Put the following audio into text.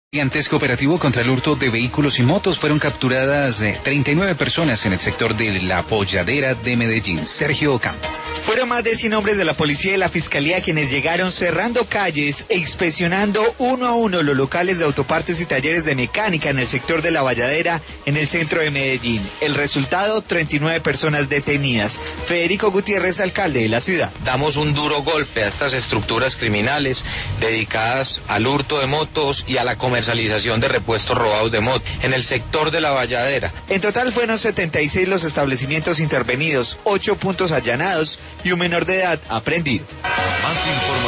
Gigantesco operativo contra el hurto de vehículos y motos. Fueron capturadas 39 personas en el sector de La Polladera de Medellín. Sergio Ocampo. Fueron más de 100 hombres de la policía y la fiscalía quienes llegaron cerrando calles e inspeccionando uno a uno los locales de autopartes y talleres de mecánica en el sector de La Valladera, en el centro de Medellín. El resultado, 39 personas detenidas. Federico Gutiérrez, alcalde de la ciudad. Damos un duro golpe a estas estructuras criminales dedicadas al hurto de motos y a la comercialización de repuestos robados de moto en el sector de La Valladera. En total fueron 76 los establecimientos intervenidos, 8 puntos allanados y un menor de edad aprehendido. Más información.